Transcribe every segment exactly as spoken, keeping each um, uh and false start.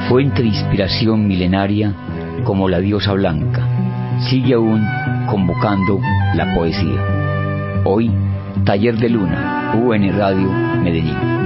fuente de inspiración milenaria como la diosa blanca, sigue aún convocando la poesía. Hoy, Taller de Luna, U N Radio Medellín.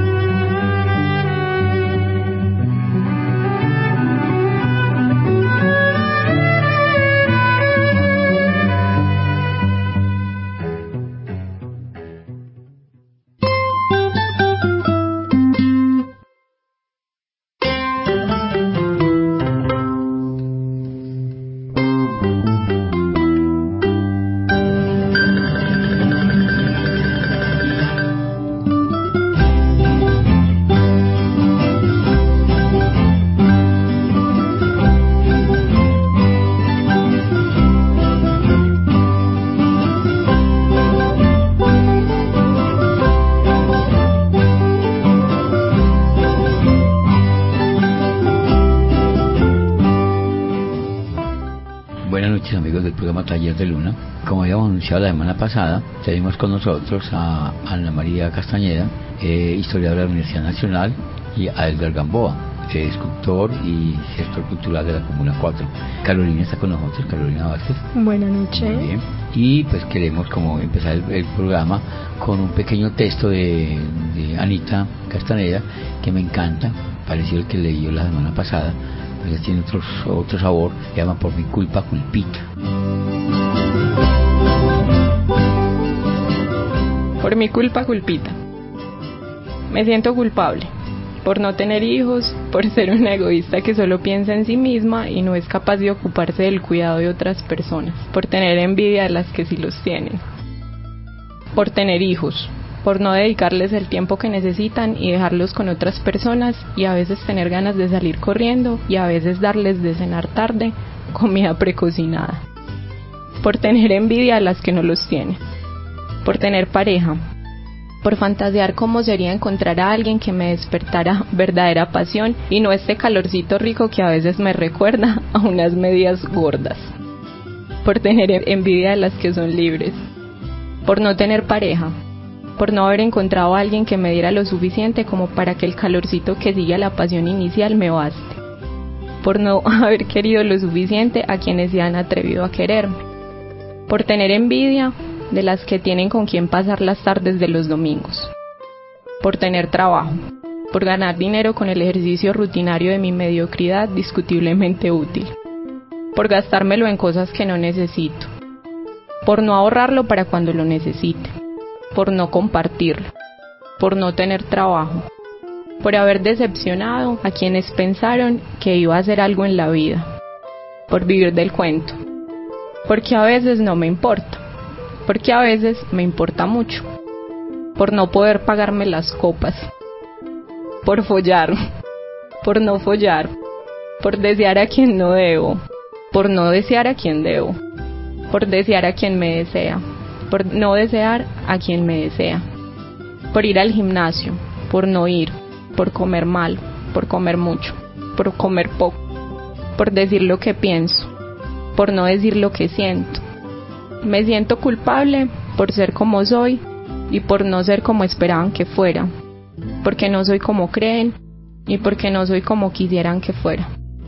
Taller de Luna. Como habíamos anunciado la semana pasada, tenemos con nosotros a Ana María Castañeda, eh, historiadora de la Universidad Nacional, y a Edgar Gamboa, eh, escultor y gestor cultural de la Comuna cuatro. Carolina está con nosotros, Carolina Vázquez. Buenas noches. Muy bien. Y pues queremos como empezar el, el programa con un pequeño texto de, de Anita Castañeda que me encanta, parecido al que leí yo la semana pasada. Pues tiene otro, otro sabor, se llama Por mi culpa, culpita. Por mi culpa, culpita. Me siento culpable por no tener hijos, por ser una egoísta que solo piensa en sí misma y no es capaz de ocuparse del cuidado de otras personas, por tener envidia de las que sí los tienen, por tener hijos, por no dedicarles el tiempo que necesitan y dejarlos con otras personas, y a veces tener ganas de salir corriendo y a veces darles de cenar tarde comida precocinada, por tener envidia a las que no los tienen, por tener pareja, por fantasear cómo sería encontrar a alguien que me despertara verdadera pasión y no este calorcito rico que a veces me recuerda a unas medias gordas, por tener envidia de las que son libres, por no tener pareja, por no haber encontrado a alguien que me diera lo suficiente como para que el calorcito que sigue a la pasión inicial me baste, por no haber querido lo suficiente a quienes se han atrevido a quererme, por tener envidia de las que tienen con quien pasar las tardes de los domingos, por tener trabajo, por ganar dinero con el ejercicio rutinario de mi mediocridad discutiblemente útil, por gastármelo en cosas que no necesito, por no ahorrarlo para cuando lo necesite, por no compartirlo, por no tener trabajo, por haber decepcionado a quienes pensaron que iba a hacer algo en la vida, por vivir del cuento, porque a veces no me importa, porque a veces me importa mucho, por no poder pagarme las copas, por follar, por no follar, por desear a quien no debo, por no desear a quien debo, por desear a quien me desea, por no desear a quien me desea, por ir al gimnasio, por no ir, por comer mal, por comer mucho, por comer poco, por decir lo que pienso, por no decir lo que siento. Me siento culpable por ser como soy y por no ser como esperaban que fuera, porque no soy como creen y porque no soy como quisieran que fuera.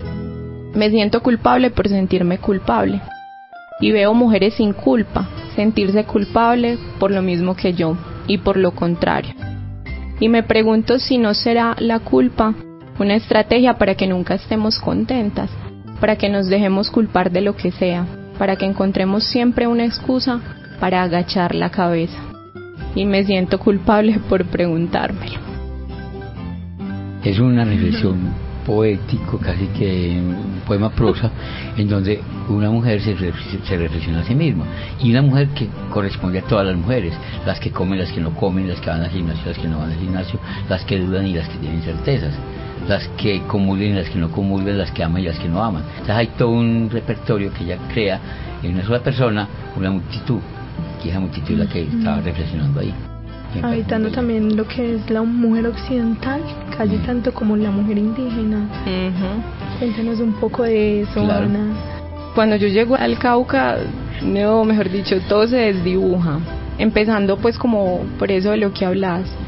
Me siento culpable por sentirme culpable y veo mujeres sin culpa sentirse culpable por lo mismo que yo y por lo contrario. Y me pregunto si no será la culpa una estrategia para que nunca estemos contentas, para que nos dejemos culpar de lo que sea, para que encontremos siempre una excusa para agachar la cabeza. Y me siento culpable por preguntármelo. Es una reflexión poético, casi que un poema prosa, en donde una mujer se, se reflexiona a sí misma, y una mujer que corresponde a todas las mujeres, las que comen, las que no comen, las que van al gimnasio, las que no van al gimnasio, las que dudan y las que tienen certezas, las que comulgan y las que no comulgan, las que aman y las que no aman. Entonces hay todo un repertorio que ella crea en una sola persona, una multitud, y esa multitud es la que estaba reflexionando ahí. Habitando también lo que es la mujer occidental, casi mm. tanto como la mujer indígena. Uh-huh. Cuéntanos un poco de eso, claro. Ana. Cuando yo llego al Cauca, no, mejor dicho, todo se desdibuja. Empezando pues como por eso de lo que hablas,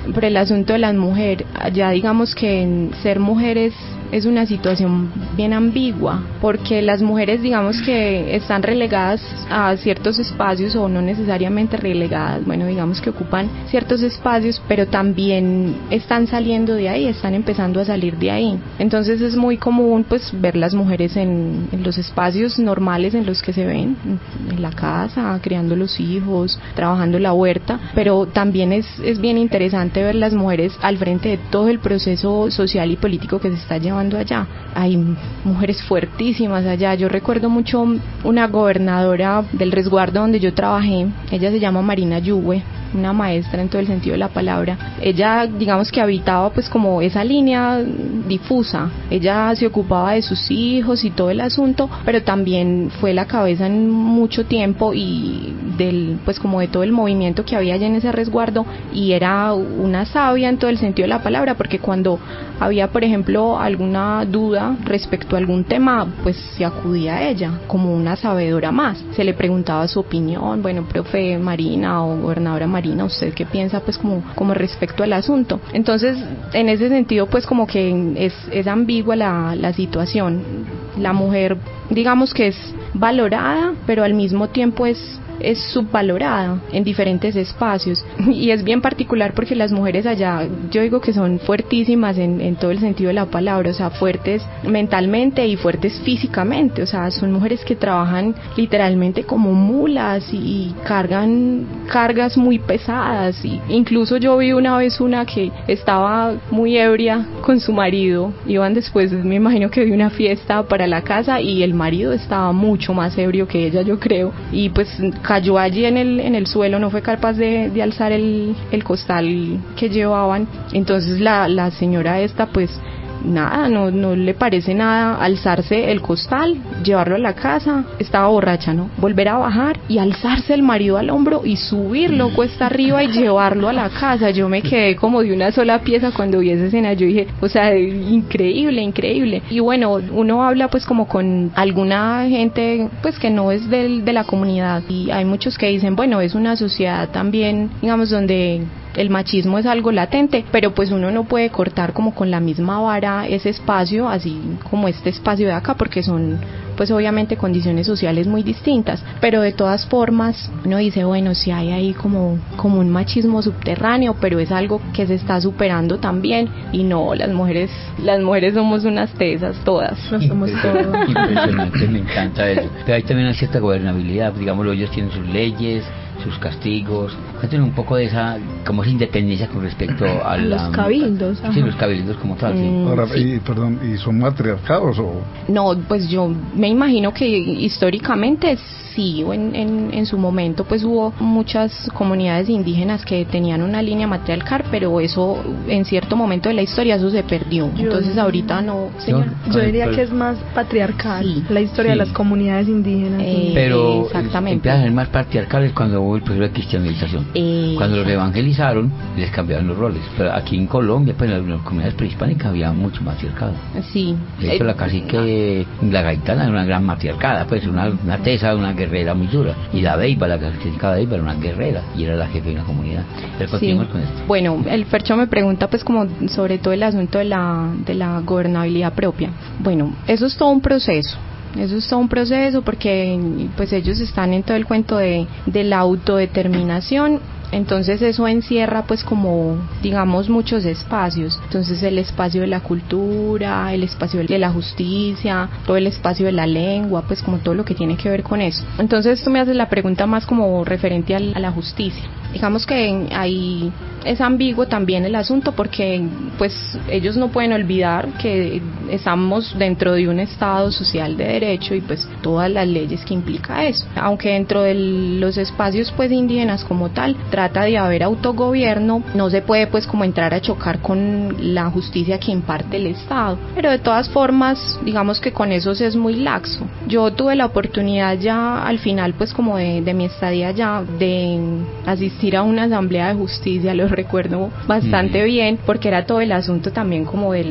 por el asunto de las mujeres. Ya digamos que ser mujeres es una situación bien ambigua, porque las mujeres digamos que están relegadas a ciertos espacios, o no necesariamente relegadas, bueno, digamos que ocupan ciertos espacios, pero también están saliendo de ahí, están empezando a salir de ahí. Entonces es muy común pues ver las mujeres en, en los espacios normales en los que se ven, en la casa, criando los hijos, trabajando la huerta, pero también es, es bien interesante ver las mujeres al frente de todo el proceso social y político que se está llevando allá. Hay mujeres fuertísimas allá. Yo recuerdo mucho una gobernadora del resguardo donde yo trabajé, ella se llama Marina Yue, una maestra en todo el sentido de la palabra. Ella, digamos que habitaba pues como esa línea difusa. Ella se ocupaba de sus hijos y todo el asunto, pero también fue la cabeza en mucho tiempo y del pues como de todo el movimiento que había allá en ese resguardo, y era una sabia en todo el sentido de la palabra, porque cuando había por ejemplo alguna duda respecto a algún tema, pues se acudía a ella como una sabedora más. Se le preguntaba su opinión, bueno, profe Marina o gobernadora Marina, ¿usted qué piensa pues como, como respecto al asunto? Entonces, en ese sentido pues como que es, es ambigua la, la situación. La mujer digamos que es valorada, pero al mismo tiempo es es subvalorada en diferentes espacios, y es bien particular porque las mujeres allá, yo digo que son fuertísimas en, en todo el sentido de la palabra, o sea, fuertes mentalmente y fuertes físicamente, o sea, son mujeres que trabajan literalmente como mulas y, y cargan cargas muy pesadas, y incluso yo vi una vez una que estaba muy ebria con su marido, iban después, me imagino que de una fiesta para la casa, y el marido estaba mucho más ebrio que ella, yo creo, y pues cayó allí en el en el suelo, no fue capaz de, de alzar el, el costal que llevaban. Entonces la, la señora esta pues nada, no, no le parece nada alzarse el costal, llevarlo a la casa, estaba borracha, ¿no? Volver a bajar y alzarse el marido al hombro y subirlo cuesta arriba y llevarlo a la casa. Yo me quedé como de una sola pieza cuando vi esa escena, yo dije, o sea, increíble, increíble. Y bueno, uno habla pues como con alguna gente pues que no es del, de la comunidad, y hay muchos que dicen, bueno, es una sociedad también, digamos, donde el machismo es algo latente, pero pues uno no puede cortar como con la misma vara ese espacio, así como este espacio de acá, porque son pues obviamente condiciones sociales muy distintas, pero de todas formas uno dice, bueno, sí hay ahí como, como un machismo subterráneo, pero es algo que se está superando también, y no, las mujeres las mujeres somos unas tesas todas, no somos todas. Impresionante, me encanta eso, pero hay también una cierta gobernabilidad, digámoslo, ellos tienen sus leyes, sus castigos. Cuéntenos un poco de esa, como esa independencia con respecto a la, los cabildos. Sí, los cabildos como tal. Sí. Mm, Ahora, sí. y, perdón, ¿y son matriarcados o...? No, pues yo me imagino que históricamente sí, en, en, en su momento pues hubo muchas comunidades indígenas que tenían una línea matriarcal, pero eso en cierto momento de la historia eso se perdió. Yo, Entonces ahorita no, señor. Yo diría que es más patriarcal, sí, la historia sí. de las comunidades indígenas. Eh, pero exactamente. Empiezan a ser más patriarcales cuando hubo el proceso de cristianización. Eh, cuando los evangelizaron, les cambiaron los roles. Pero aquí en Colombia, pues en las comunidades prehispánicas había mucho matriarcado. Sí. De hecho, eh, la cacique, la gaitana era una gran matriarcada, pues una, una tesa, una guerrera muy dura, y la Beiba, la cacique Beiba era una guerrera y era la jefe de una comunidad. Pero continuamos sí. con esto. Bueno, el Fercho me pregunta pues como sobre todo el asunto de la, de la gobernabilidad propia. Bueno, eso es todo un proceso. Eso es todo un proceso porque pues ellos están en todo el cuento de, de la autodeterminación. Entonces eso encierra pues como digamos muchos espacios, entonces el espacio de la cultura, el espacio de la justicia, todo el espacio de la lengua, pues como todo lo que tiene que ver con eso. Entonces tú me haces la pregunta más como referente al, a la justicia. Digamos que ahí es ambiguo también el asunto porque pues ellos no pueden olvidar que estamos dentro de un estado social de derecho y pues todas las leyes que implica eso, aunque dentro de los espacios pues indígenas como tal trata de haber autogobierno, no se puede pues como entrar a chocar con la justicia que imparte el Estado, pero de todas formas digamos que con eso se es muy laxo. Yo tuve la oportunidad ya al final pues como de, de mi estadía ya de asistir a una asamblea de justicia, lo recuerdo bastante mm. bien, porque era todo el asunto también como del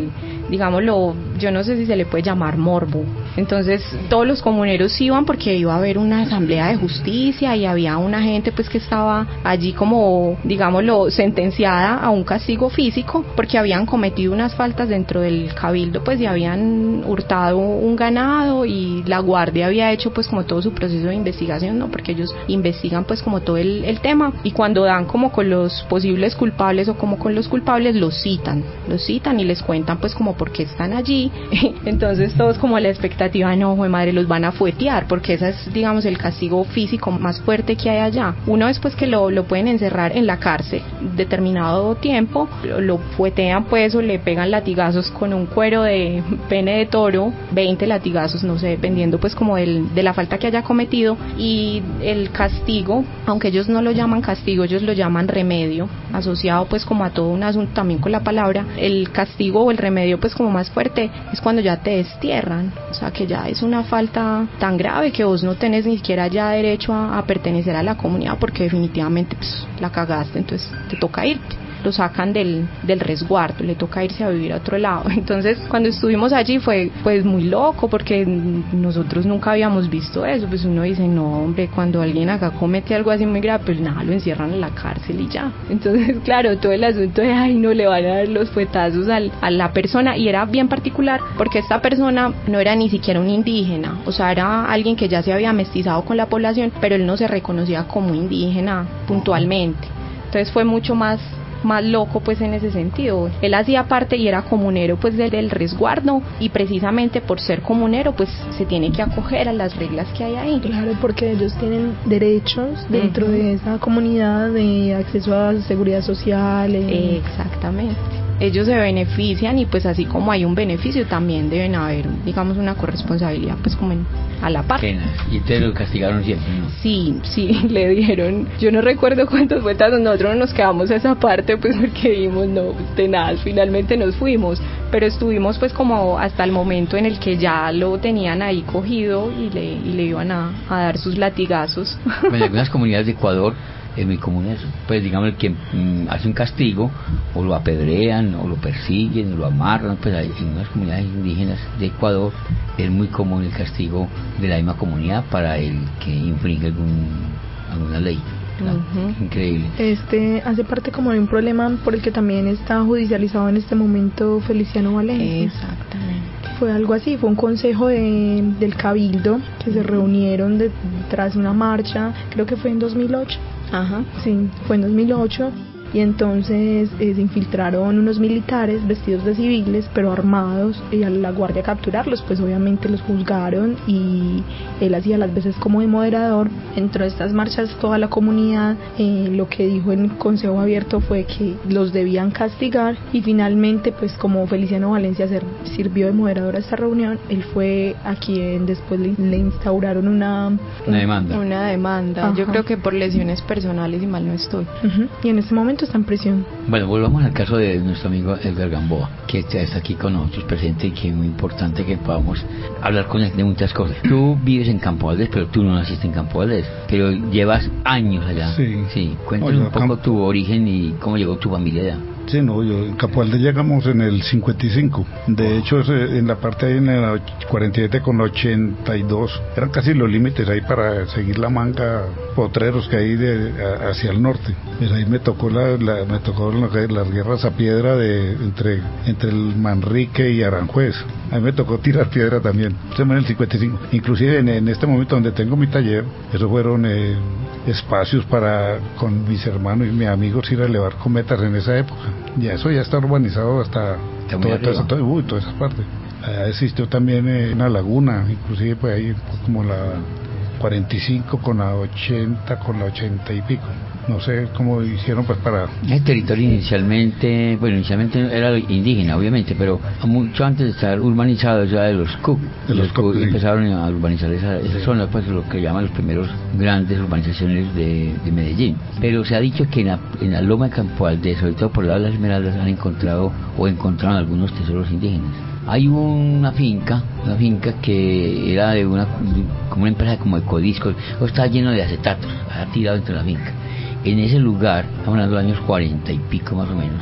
digámoslo, yo no sé si se le puede llamar morbo. Entonces todos los comuneros iban porque iba a haber una asamblea de justicia y había una gente pues que estaba allí como, digámoslo, sentenciada a un castigo físico porque habían cometido unas faltas dentro del cabildo, pues y habían hurtado un ganado y la guardia había hecho pues como todo su proceso de investigación, ¿no? Porque ellos investigan pues como todo el, el tema, y cuando dan como con los posibles culpables o como con los culpables los citan, los citan y les cuentan pues como por qué están allí. Entonces todos como la expectativa, no, jue madre, los van a fuetear, porque ese es, digamos, el castigo físico más fuerte que hay allá. Uno es pues que lo, lo pueden encerrar en la cárcel determinado tiempo, lo, lo fuetean pues o le pegan latigazos con un cuero de pene de toro, veinte latigazos, no sé, dependiendo pues como del, de la falta que haya cometido. Y el castigo, aunque ellos no lo llaman castigo, ellos lo llaman remedio, asociado pues como a todo un asunto también con la palabra. El castigo o el remedio pues como más fuerte es cuando ya te destierran, o sea que ya es una falta tan grave que vos no tenés ni siquiera ya derecho a, a pertenecer a la comunidad, porque definitivamente pues la cagaste, entonces te toca irte. Lo sacan del, del resguardo, le toca irse a vivir a otro lado. Entonces cuando estuvimos allí fue pues muy loco, porque nosotros nunca habíamos visto eso. Pues uno dice, no hombre, cuando alguien acá comete algo así muy grave, pues nada, lo encierran en la cárcel y ya. Entonces claro, todo el asunto de ay no, le van a dar los fuetazos al, a la persona, y era bien particular porque esta persona no era ni siquiera un indígena, o sea, era alguien que ya se había mestizado con la población, pero él no se reconocía como indígena puntualmente. Entonces fue mucho más más loco pues en ese sentido. Él hacía parte y era comunero pues del, del resguardo, y precisamente por ser comunero pues se tiene que acoger a las reglas que hay ahí. Claro, porque ellos tienen derechos dentro uh-huh. de esa comunidad, de acceso a seguridad social. Eh... Exactamente. Ellos se benefician, y pues así como hay un beneficio también deben haber, digamos, una corresponsabilidad pues como en, a la par. Y ustedes lo castigaron siempre, ¿no? Sí, sí, le dieron, yo no recuerdo cuántos fuetazos, nosotros nos quedamos a esa parte pues porque vimos, no, tenaz, finalmente nos fuimos, pero estuvimos pues como hasta el momento en el que ya lo tenían ahí cogido y le, y le iban a, a dar sus latigazos. En algunas comunidades de Ecuador es muy común eso, pues digamos que mm, hace un castigo, o lo apedrean, o lo persiguen, o lo amarran. Pues hay, en unas comunidades indígenas de Ecuador es muy común el castigo de la misma comunidad para el que infringe algún, alguna ley. Claro, uh-huh. Increíble. Este hace parte como de un problema por el que también está judicializado en este momento Feliciano Valencia. Exactamente. Fue algo así, fue un consejo de, del cabildo que se reunieron de, tras una marcha, creo que fue en dos mil ocho. Ajá. Sí, fue en dos mil ocho. Y entonces eh, se infiltraron unos militares vestidos de civiles pero armados, y a la guardia a capturarlos, pues obviamente los juzgaron, y él hacía las veces como de moderador. Dentro de estas marchas toda la comunidad eh, lo que dijo en el consejo abierto fue que los debían castigar, y finalmente pues como Feliciano Valencia ser, sirvió de moderador a esta reunión, él fue a quien después le, le instauraron una, una demanda. Una demanda, Ajá. Yo creo que por lesiones personales, y mal no estoy. Uh-huh. Y en este momento está en prisión. Bueno, volvamos al caso de nuestro amigo Edgar Gamboa, que está aquí con nosotros presente, y que es muy importante que podamos hablar con él de muchas cosas. Tú vives en Campo Valdés, pero tú no naciste en Campo Valdés, pero llevas años allá. Sí. Sí. Cuéntanos Oye, un poco Camp... tu origen y cómo llegó tu familia allá. Sí, no, yo en Campo Valdés llegamos en el cincuenta y cinco. De hecho, en la parte ahí en la cuarenta y siete con la ochenta y dos, eran casi los límites ahí para seguir la manga, potreros que hay de, a, hacia el norte. Pues ahí me tocó la, la me tocó las guerras a piedra de entre entre el Manrique y Aranjuez. A mí me tocó tirar piedra también. Estamos en el cincuenta y cinco. Inclusive en, en este momento donde tengo mi taller, esos fueron eh, espacios para con mis hermanos y mis amigos ir a elevar cometas en esa época. Ya eso ya está urbanizado hasta toda, toda, esa, toda, uy, toda esa parte. Allá existió también eh, una laguna, inclusive pues ahí como la cuarenta y cinco con la ochenta, con la ochenta y pico. No sé cómo hicieron pues para... El territorio inicialmente, bueno, inicialmente era indígena, obviamente, pero mucho antes de estar urbanizado ya de los Cook. De los, los Cook, sí. Empezaron a urbanizar esa, esa sí. zona, pues lo que llaman los primeros grandes urbanizaciones de, de Medellín. Pero se ha dicho que en la, en la Loma de Campo Valdés, sobre todo por el lado de las Esmeraldas, han encontrado o encontraron algunos tesoros indígenas. Hay una finca, una finca que era de una, como una empresa como de codiscos, estaba lleno de acetatos, ha tirado dentro de la finca. En ese lugar, estamos hablando de los años cuarenta y pico más o menos,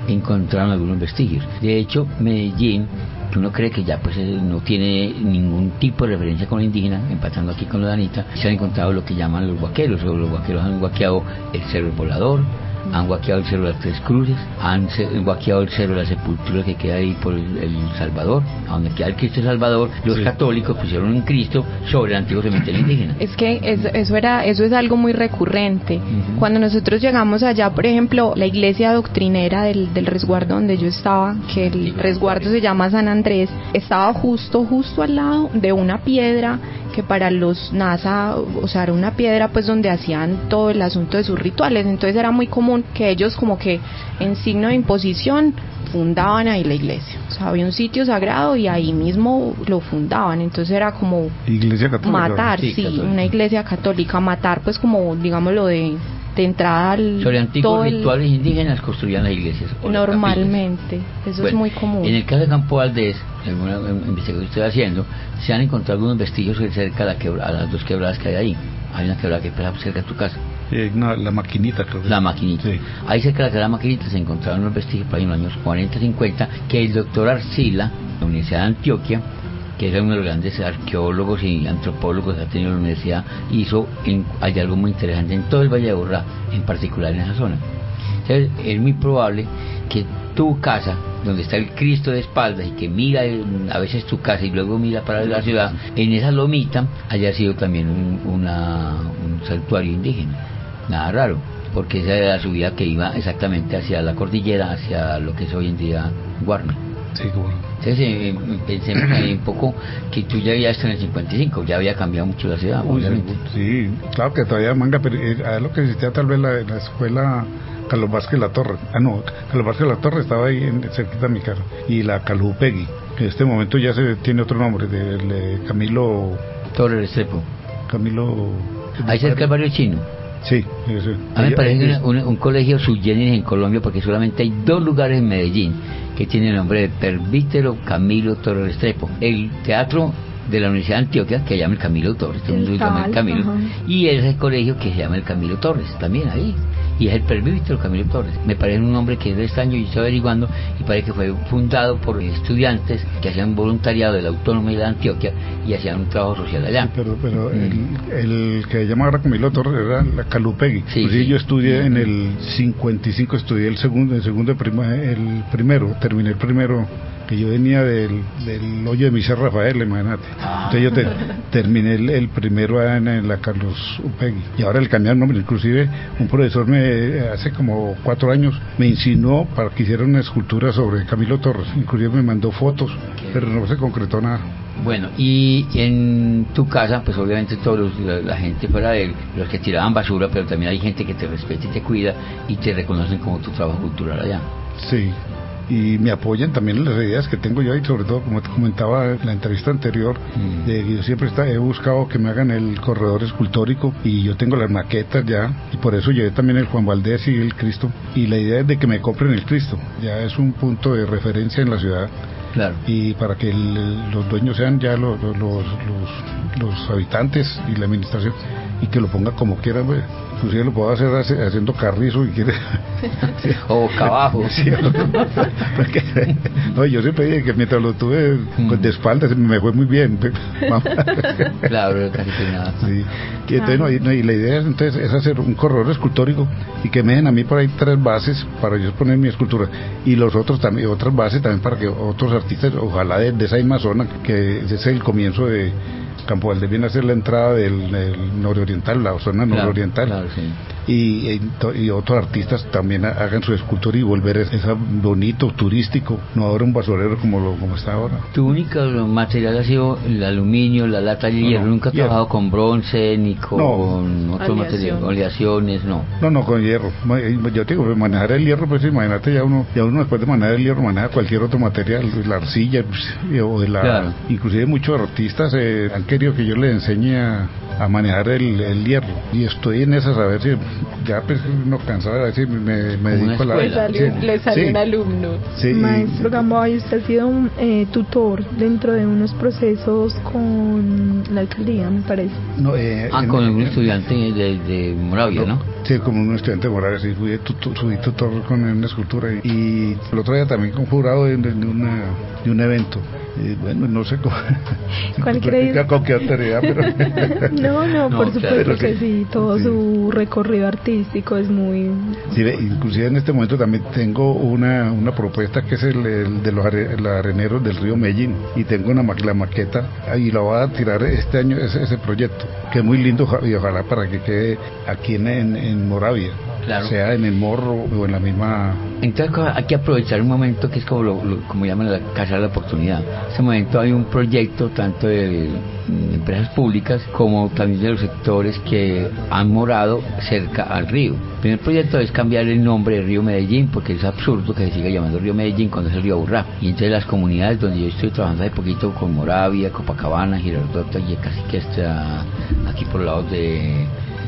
encontraron algunos vestigios. De hecho, Medellín, que uno cree que ya pues no tiene ningún tipo de referencia con la indígena, empatando aquí con la Danita, se han encontrado lo que llaman los guaqueros, o los guaqueros han guaqueado el Cerro Volador, han guaqueado el Cerro de las Tres Cruces, han se, guaqueado el Cerro de la Sepultura que queda ahí por el, el Salvador, a donde queda el Cristo de Salvador. Los sí. católicos pusieron un Cristo sobre el antiguo cementerio indígena. Es que eso, eso era eso es algo muy recurrente. Uh-huh. Cuando nosotros llegamos allá, por ejemplo, la iglesia doctrinera del, del resguardo donde yo estaba, que el resguardo se llama San Andrés, estaba justo, justo al lado de una piedra que para los NASA, o sea, era una piedra pues donde hacían todo el asunto de sus rituales. Entonces era muy común que ellos como que en signo de imposición fundaban ahí la iglesia. O sea, había un sitio sagrado y ahí mismo lo fundaban. Entonces era como iglesia católica, matar, sí, sí católica. Una iglesia católica, matar pues como digamos lo de de entrada al sobre antiguos rituales el... indígenas construían las iglesias normalmente, eso bueno, es muy común. En el caso de Campo Valdés, en una investigación que estoy haciendo, se han encontrado algunos vestigios cerca a, la quebra, a las dos quebradas que hay ahí. Hay una quebrada que está cerca de tu casa. Eh, no, la maquinita, creo que La maquinita. Sí. Ahí cerca de la, de la maquinita se encontraron unos vestigios para en los años cuarenta, cincuenta, que el doctor Arcila, de la Universidad de Antioquia, que era uno de los grandes arqueólogos y antropólogos que ha tenido la universidad, hizo en, hay algo muy interesante en todo el Valle de Aburrá, en particular en esa zona. Entonces, es muy probable que tu casa, donde está el Cristo de espaldas y que mira a veces tu casa y luego mira para la ciudad, en esa lomita haya sido también un, una, un santuario indígena. Nada raro, porque esa era la subida que iba exactamente hacia la cordillera, hacia lo que es hoy en día Guarne. Sí, bueno. Entonces eh, pensemos ahí un poco que tú ya habías estado en el cincuenta y cinco, ya había cambiado mucho la ciudad. Uy, sí, claro que todavía Manga, pero eh, a lo que existía tal vez la, la escuela Carlos Vázquez La Torre. Ah, no, Carlos Vázquez La Torre estaba ahí en, cerquita de mi casa. Y la Calupegui, que en este momento ya se tiene otro nombre, de, de Camilo Torre Restrepo. Camilo. Ahí cerca del barrio chino. Sí, ese. A mí me parece un, un colegio sui generis en Colombia, porque solamente hay dos lugares en Medellín que tienen el nombre de Presbítero Camilo Torres Restrepo. El teatro de la Universidad de Antioquia, que se llama el Camilo Torres, todo el mundo se llama el Camilo, uh-huh. Y ese colegio que se llama el Camilo Torres, también ahí. Y es el Presbítero Camilo Torres. Me parece un nombre que es de extraño, y estoy averiguando, y parece que fue fundado por estudiantes que hacían voluntariado de la Autónoma de Antioquia y hacían un trabajo social allá. Sí, pero pero mm. el, el que se llama ahora Camilo Torres era la Calupegui. Sí, pues sí. Yo estudié mm. en el cincuenta y cinco, estudié el segundo, el segundo prima, el primero, terminé el primero, que yo venía del, del hoyo de Michel Rafael, imagínate. Ah. Entonces yo te, terminé el, el primero en, en la Carlos Upegui. Y ahora le cambiaron nombre. Inclusive un profesor me hace como cuatro años me insinuó para que hiciera una escultura sobre Camilo Torres. Inclusive me mandó fotos, pero no se concretó nada. Bueno, y en tu casa, pues obviamente todos los, la, la gente fuera de los que tiraban basura, pero también hay gente que te respeta y te cuida y te reconocen como tu trabajo cultural allá. Sí. Y me apoyan también en las ideas que tengo yo, y sobre todo, como te comentaba en la entrevista anterior, mm. eh, yo siempre está, he buscado que me hagan el corredor escultórico, y yo tengo las maquetas ya, y por eso llevé también el Juan Valdés y el Cristo, y la idea es de que me compren el Cristo, ya es un punto de referencia en la ciudad. Claro. Y para que el, los dueños sean ya los, los, los, los habitantes y la administración, y que lo ponga como quiera, pues. Inclusive lo puedo hacer hace, haciendo carrizo y quiere. Sí. O boca abajo. Sí, porque, no, yo siempre dije que mientras lo tuve mm. de espaldas me fue muy bien. Claro, casi que nada. Sí. Y, entonces, no, y, no, y la idea es, entonces, es hacer un corredor escultórico y que me den a mí por ahí tres bases para yo poner mi escultura, y los otros también, otras bases también para que otros artistas, ojalá de, de esa misma zona, que ese es el comienzo de Campo Valdés, viene a ser la entrada del, del nororiental, la zona claro, nororiental. Claro, sí. Y, y, y otros artistas también hagan su escultura y volver esa bonito, turístico, no ahora un basurero como lo como está ahora. Tu único material ha sido el aluminio, la lata de hierro, no, no, nunca has trabajado con bronce ni con no. otros materiales, aleaciones, no. No, no, con hierro. Yo te digo, manejar el hierro, pues imagínate, ya uno ya uno después de manejar el hierro maneja cualquier otro material, la arcilla, pues, o de la, claro. Inclusive muchos artistas eh, han querido que yo les enseñe a, a manejar el, el hierro, y estoy en esas, a ver si ya pues uno cansado de decir, me, me dedico a la... Le sale, sí, le sale sí, un alumno. Sí, Maestro Gamboa, ¿y usted ha sido un eh, tutor dentro de unos procesos con la alcaldía, me parece? No, eh, Ah, en- con un en- estudiante de, de Moravia, ¿no? Sí, como un estudiante de Moravia, sí, fui tutor, fui tutor con una escultura y, y el otro día también con jurado de, de, una, de un evento. Y bueno, no sé cómo, ¿Cuál crees? con qué autoridad, pero... No, no, No, por claro, supuesto pero que sí, sí, todo sí. su recorrido artístico es muy... Sí, ve, inclusive en este momento también tengo una, una propuesta que es el, el de los are- los areneros del río Medellín y tengo una ma- la maqueta y la voy a tirar este año ese, ese proyecto que es muy lindo oja- y ojalá para que quede aquí en, en, en Moravia, Claro. sea en el Morro o en la misma... Entonces co- hay que aprovechar un momento que es como lo, lo- como llaman la casa de la oportunidad. En este momento hay un proyecto tanto de mm, empresas públicas como también de los sectores que han morado cerca al río. El primer proyecto es cambiar el nombre de Río Medellín porque es absurdo que se siga llamando Río Medellín cuando es el río Aburrá. Y entonces las comunidades donde yo estoy trabajando hace poquito con Moravia, Copacabana, Girardota y casi que está aquí por lados de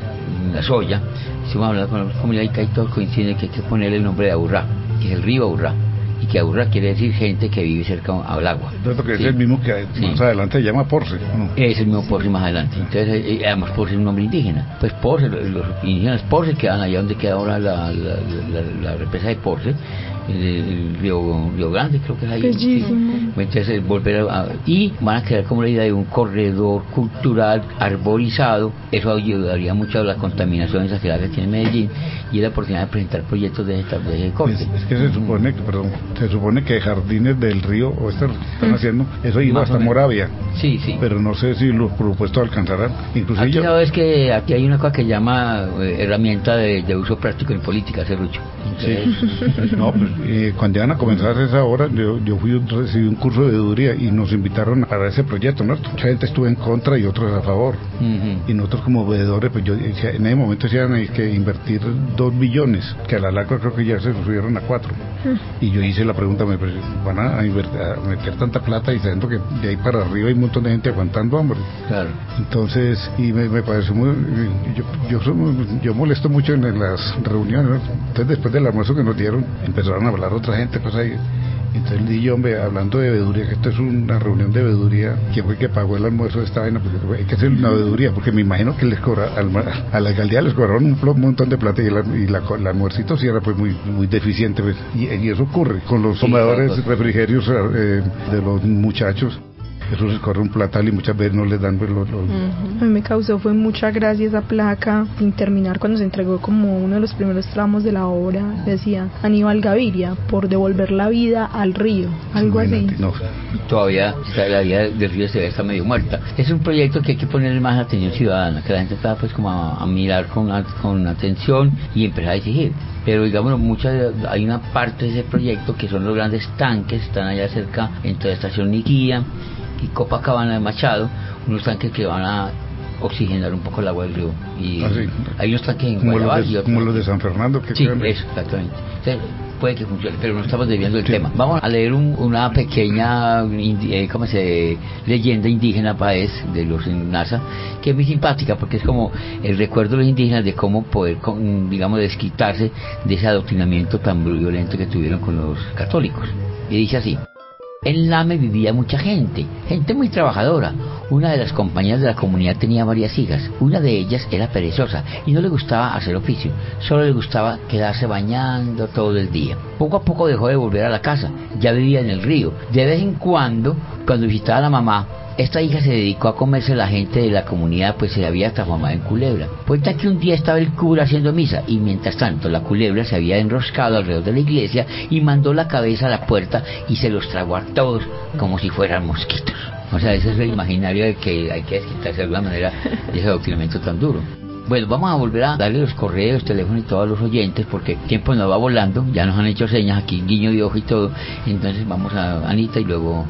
La Soya, estuvimos hablando con la comunidad y que ahí todos coinciden que hay que ponerle el nombre de Aburrá, que es el río Aburrá, y que Aburrá quiere decir gente que vive cerca al agua. Entonces, que Sí. es el mismo que Sí. más adelante se llama Porce, ¿no? Es el mismo Porce más adelante. Entonces, eh, además Porce es un nombre indígena. Pues Porce, los los indígenas Porce quedan allá donde queda ahora la, la, la, la represa de Porce, el, el río, río Grande, creo que es ahí. Bellísimo. Sí. Entonces, eh, volver a, a- y van a crear como la idea de un corredor cultural arborizado. Eso ayudaría mucho a las contaminaciones hacia que tiene Medellín y la oportunidad de presentar proyectos de esta de ese corte. Es, es que se supone que, perdón, se supone que Jardines del Río, o esto que están haciendo, eso iba Más o hasta menos. Moravia, Sí, sí. pero no sé si los propuestos alcanzarán. Inclusive Aquí yo, sabes que aquí hay una cosa que llama eh, herramienta de, de uso práctico en política, Serrucho. sí, no, pues, eh, cuando iban a comenzar esa hora, yo, yo fui un- recibí un curso de veeduría y nos invitaron para ese proyecto, ¿no? Mucha gente estuvo en contra y otros a favor. Ujú. Y nosotros como veedores, pues yo decía, en ese momento decían hay que invertir dos billones, que a la larga creo que ya se subieron a cuatro. Y yo hice la pregunta, me pues, van a, invertir, a meter tanta plata y sabiendo que de ahí para arriba hay un montón de gente aguantando hambre. Claro. Entonces, y me, me pareció muy, yo, yo, soy- yo molesto mucho en las reuniones, ¿no? Entonces después del almuerzo que nos dieron, empezaron a hablar otra gente, cosas ahí. Entonces le dije yo, hombre, hablando de veeduría, que esto es una reunión de veeduría, ¿quién fue que pagó el almuerzo de esta vaina? Porque hay que hacer una veeduría, porque me imagino que les cobra, al- a la alcaldía les cobraron un plo- montón de plata y, el, y la, el almuercito sí era pues muy muy deficiente, pues. y, y eso ocurre con los Sí, comedores, claro. refrigerios eh, de los muchachos. Eso les corre un platal y muchas veces no les dan pues, los, los- A mí me causó fue mucha gracia esa placa sin terminar cuando se entregó como uno de los primeros tramos de la obra. Decía Aníbal Gaviria por devolver la vida al río, algo así. imagínate, no. Todavía está, la vida del río se ve está medio muerta. Es un proyecto que hay que ponerle más atención ciudadana, que la gente está pues como a, a mirar con, a- con atención y empezar a exigir. Pero digamos, muchas, hay una parte de ese proyecto que son los grandes tanques, están allá cerca entre la estación Niquía y Copacabana de Machado, unos tanques que van a oxigenar un poco el agua del río. Y Ah, sí. hay unos tanques en como, Guayabal los y de, otros como los de San Fernando que Sí, quedan- eso, exactamente. O sea, puede que funcione, pero no estamos desviando el Sí. tema. Vamos a leer un- una pequeña indi- eh, ¿cómo se leyenda indígena paez de los NASA, que es muy simpática porque es como el recuerdo de los indígenas de cómo poder, con- digamos, desquitarse de ese adoctrinamiento tan violento que tuvieron con los católicos. Y dice así: en Lame vivía mucha gente, gente muy trabajadora. Una de las compañeras de la comunidad tenía varias hijas. Una de ellas era perezosa y no le gustaba hacer oficio, solo le gustaba quedarse bañando todo el día. Poco a poco dejó de volver a la casa, ya vivía en el río. De vez en cuando, cuando visitaba a la mamá, esta hija se dedicó a comerse la gente de la comunidad, pues se había transformado en culebra. Cuenta que un día estaba el cura haciendo misa y mientras tanto la culebra se había enroscado alrededor de la iglesia y mandó la cabeza a la puerta y se los tragó a todos como si fueran mosquitos. O sea, ese es el imaginario de que hay que desquitarse de alguna manera de ese adoctrinamiento tan duro. Bueno, vamos a volver a darle los correos, teléfonos y todos a los oyentes porque el tiempo nos va volando, ya nos han hecho señas aquí, guiño de ojo y todo. Entonces vamos a Anita y luego...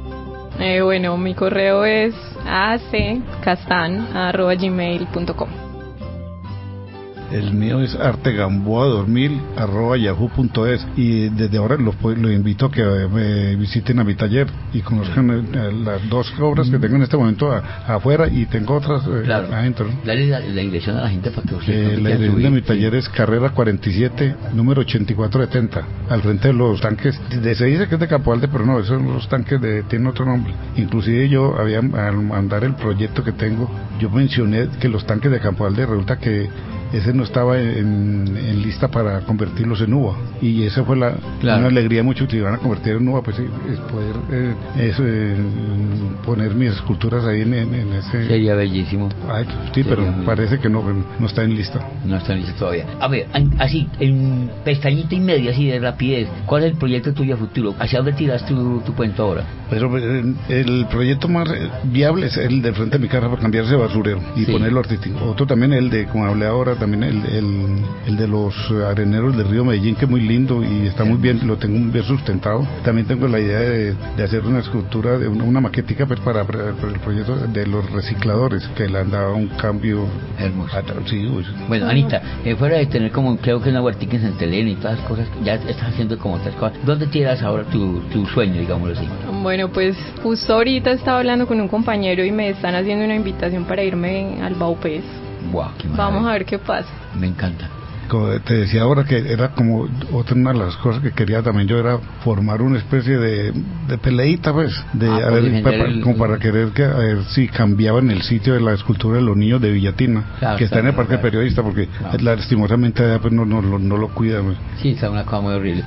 Eh, bueno, mi correo es a c castan arroba gmail punto com. El mío es artegamboa dos mil arroba yahoo punto es, y desde ahora los, los invito a que me visiten a mi taller y conozcan eh, las dos obras que tengo en este momento a, afuera, y tengo otras eh, claro. adentro. Dale la, la dirección a la gente para que usted eh, La dirección de mi taller sí. es carrera cuarenta y siete, número ochenta y cuatro setenta, al frente de los tanques, de, se dice que es de Campo Alde, pero no, esos son los tanques de, tienen otro nombre. Inclusive yo había, al mandar el proyecto que tengo, yo mencioné que los tanques de Campo Alde, resulta que ese no estaba en, en lista para convertirlos en uva, y esa fue la claro. una alegría mucho, que iban a convertir en uva, pues sí, es poder eh, eso, eh, poner mis esculturas ahí en, en, en ese. Sería bellísimo. Ay, sí, sería pero muy... parece que no, no está en lista. No está en lista todavía. A ver, así, en pestañita y media, así de rapidez, ¿cuál es el proyecto tuyo a futuro? ¿Hacia dónde tiras tu, tu cuento ahora? Pero el proyecto más viable es el de frente a mi casa, para cambiarse de basurero y sí. ponerlo artístico. Otro también, el de, como hablé ahora, también el, el, el de los areneros del río Medellín, que es muy lindo y está muy bien, lo tengo bien sustentado. También tengo la idea de, de hacer una escultura, de una, una maquetica pues, para, para el proyecto de los recicladores, que le han dado un cambio hermoso. A, sí, pues. Bueno, Anita, eh, fuera de tener como, creo que una huertica en Santa Elena y todas las cosas, ya estás haciendo como otras cosas. ¿Dónde tiras ahora tu, tu sueño, digámoslo así? Bueno, pues justo ahorita estaba hablando con un compañero y me están haciendo una invitación para irme al Baupés. Wow, qué Vamos a ver qué pasa. Me encanta. Como te decía ahora, que era como otra una de las cosas que quería también yo, era formar una especie de, de peleita, pues, de ah, a ver, para, el, como para querer que a ver si cambiaban el sitio de la escultura de los niños de Villatina, claro, que está, está en el Parque claro. Periodista, porque claro. lastimosamente pues, no, no, no, no lo cuidan. Pues. Sí, está una cosa muy horrible.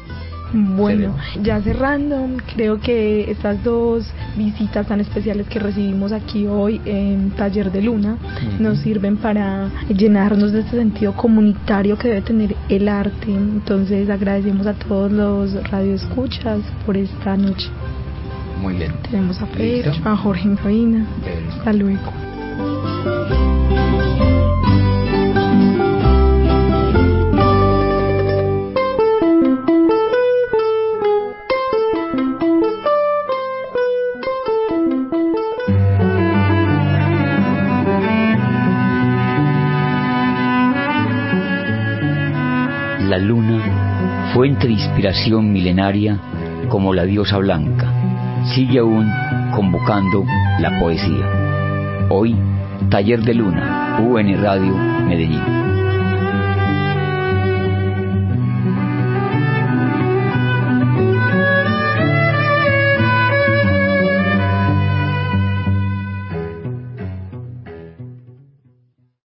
Bueno, ya cerrando, creo que estas dos visitas tan especiales que recibimos aquí hoy en Taller de Luna uh-huh. nos sirven para llenarnos de este sentido comunitario que debe tener el arte. Entonces agradecemos a todos los radioescuchas por esta noche. Muy bien. Tenemos a Pedro, a Jorge en cabina. Hasta luego. La luna, fuente de inspiración milenaria como la diosa blanca, sigue aún convocando la poesía. Hoy, Taller de Luna, U N Radio, Medellín.